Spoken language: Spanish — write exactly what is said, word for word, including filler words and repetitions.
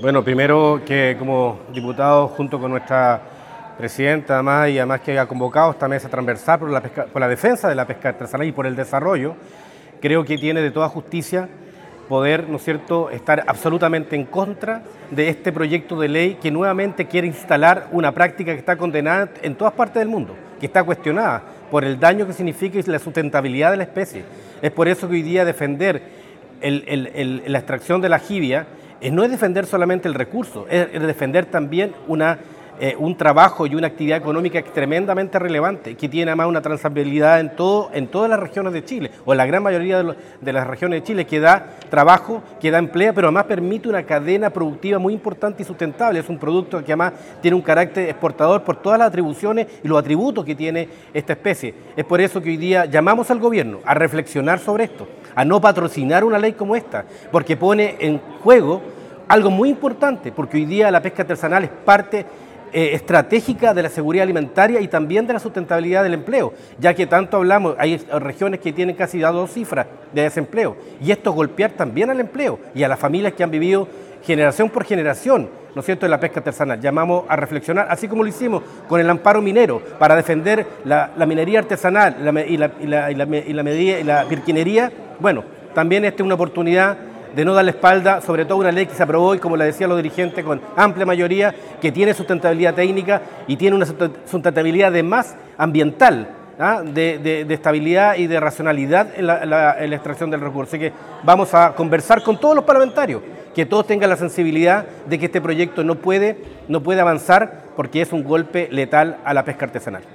Bueno, primero que como diputado junto con nuestra presidenta además y además que ha convocado esta mesa transversal por la, pesca, por la defensa de la pesca artesanal y por el desarrollo, creo que tiene de toda justicia poder, ¿no es cierto?, estar absolutamente en contra de este proyecto de ley que nuevamente quiere instalar una práctica que está condenada en todas partes del mundo, que está cuestionada por el daño que significa y la sustentabilidad de la especie. Es por eso que hoy día defender el, el, el, la extracción de la jibia eh, no es defender solamente el recurso, es, es defender también una Eh, un trabajo y una actividad económica tremendamente relevante, que tiene además una transabilidad en, todo, en todas las regiones de Chile, o en la gran mayoría de, lo, de las regiones de Chile, que da trabajo, que da empleo, pero además permite una cadena productiva muy importante y sustentable. Es un producto que además tiene un carácter exportador por todas las atribuciones y los atributos que tiene esta especie. Es por eso que hoy día llamamos al gobierno a reflexionar sobre esto, a no patrocinar una ley como esta, porque pone en juego algo muy importante, porque hoy día la pesca artesanal es parte Eh, estratégica de la seguridad alimentaria y también de la sustentabilidad del empleo, ya que tanto hablamos, hay regiones que tienen casi dos cifras de desempleo, y esto golpear también al empleo y a las familias que han vivido generación por generación, ¿no es cierto?, de la pesca artesanal. Llamamos a reflexionar, así como lo hicimos con el amparo minero, para defender la, la minería artesanal la, y, la, y, la, y, la, y, la medida, y la pirquinería. Bueno, también esta es una oportunidad de no darle espalda, sobre todo una ley que se aprobó y, como le decía a los dirigentes, con amplia mayoría, que tiene sustentabilidad técnica y tiene una sustentabilidad además ambiental, ¿ah? de, de, de estabilidad y de racionalidad en la, la, en la extracción del recurso. Así que vamos a conversar con todos los parlamentarios, que todos tengan la sensibilidad de que este proyecto no puede, no puede avanzar porque es un golpe letal a la pesca artesanal.